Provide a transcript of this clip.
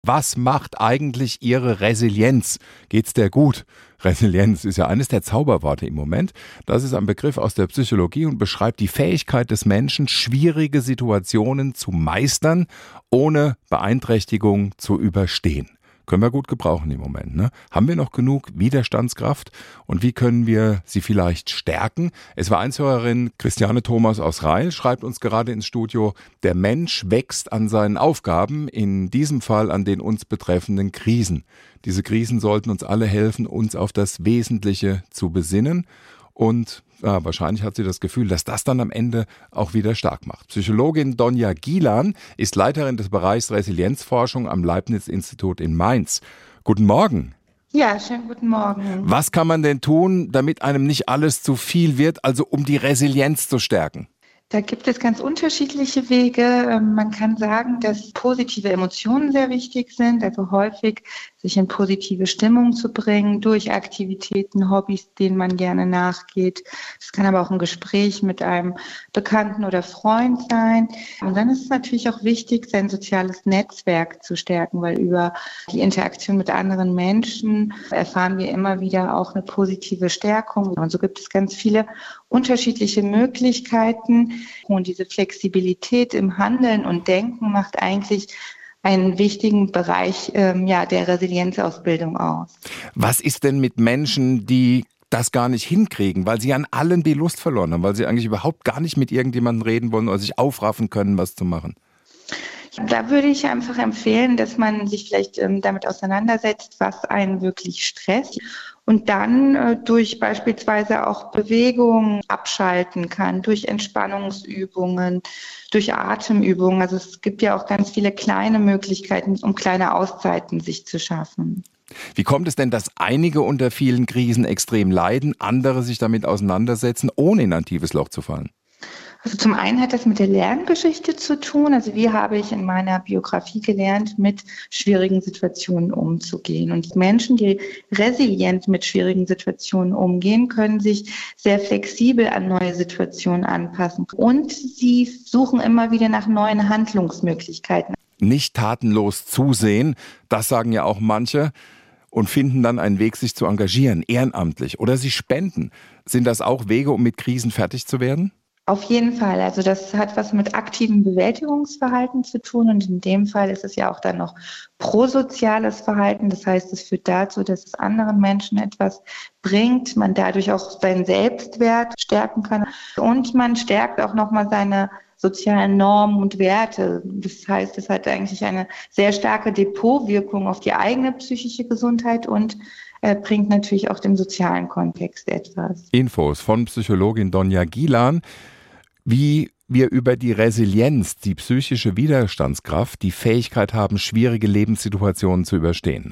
Was macht eigentlich Ihre Resilienz? Geht's der gut? Resilienz ist ja eines der Zauberworte im Moment. Das ist ein Begriff aus der Psychologie und beschreibt die Fähigkeit des Menschen, schwierige Situationen zu meistern, ohne Beeinträchtigung zu überstehen. Können wir gut gebrauchen im Moment, ne? Haben wir noch genug Widerstandskraft und wie können wir sie vielleicht stärken? Es war Einshörerin Christiane Thomas aus Reil, schreibt uns gerade ins Studio, der Mensch wächst an seinen Aufgaben, in diesem Fall an den uns betreffenden Krisen. Diese Krisen sollten uns alle helfen, uns auf das Wesentliche zu besinnen. Und wahrscheinlich hat sie das Gefühl, dass das dann am Ende auch wieder stark macht. Psychologin Donja Gilan ist Leiterin des Bereichs Resilienzforschung am Leibniz-Institut in Mainz. Guten Morgen. Ja, schönen guten Morgen. Was kann man denn tun, damit einem nicht alles zu viel wird, also um die Resilienz zu stärken? Da gibt es ganz unterschiedliche Wege. Man kann sagen, dass positive Emotionen sehr wichtig sind, also häufig sich in positive Stimmung zu bringen durch Aktivitäten, Hobbys, denen man gerne nachgeht. Es kann aber auch ein Gespräch mit einem Bekannten oder Freund sein. Und dann ist es natürlich auch wichtig, sein soziales Netzwerk zu stärken, weil über die Interaktion mit anderen Menschen erfahren wir immer wieder auch eine positive Stärkung. Und so gibt es ganz viele unterschiedliche Möglichkeiten. Und diese Flexibilität im Handeln und Denken macht eigentlich einen wichtigen Bereich der Resilienzausbildung aus. Was ist denn mit Menschen, die das gar nicht hinkriegen, weil sie an allem die Lust verloren haben, weil sie eigentlich überhaupt gar nicht mit irgendjemandem reden wollen oder sich aufraffen können, was zu machen? Da würde ich einfach empfehlen, dass man sich vielleicht damit auseinandersetzt, was einen wirklich stresst und dann durch beispielsweise auch Bewegung abschalten kann, durch Entspannungsübungen, durch Atemübungen. Also es gibt ja auch ganz viele kleine Möglichkeiten, um kleine Auszeiten sich zu schaffen. Wie kommt es denn, dass einige unter vielen Krisen extrem leiden, andere sich damit auseinandersetzen, ohne in ein tiefes Loch zu fallen? Also zum einen hat das mit der Lerngeschichte zu tun. Also wie habe ich in meiner Biografie gelernt, mit schwierigen Situationen umzugehen. Und Menschen, die resilient mit schwierigen Situationen umgehen, können sich sehr flexibel an neue Situationen anpassen. Und sie suchen immer wieder nach neuen Handlungsmöglichkeiten. Nicht tatenlos zusehen, das sagen ja auch manche. Und finden dann einen Weg, sich zu engagieren, ehrenamtlich. Oder sie spenden. Sind das auch Wege, um mit Krisen fertig zu werden? Auf jeden Fall. Also das hat was mit aktivem Bewältigungsverhalten zu tun und in dem Fall ist es ja auch dann noch prosoziales Verhalten. Das heißt, es führt dazu, dass es anderen Menschen etwas bringt, man dadurch auch seinen Selbstwert stärken kann und man stärkt auch nochmal seine sozialen Normen und Werte. Das heißt, es hat eigentlich eine sehr starke Depotwirkung auf die eigene psychische Gesundheit und bringt natürlich auch dem sozialen Kontext etwas. Infos von Psychologin Donja Gilan, wie wir über die Resilienz, die psychische Widerstandskraft, die Fähigkeit haben, schwierige Lebenssituationen zu überstehen.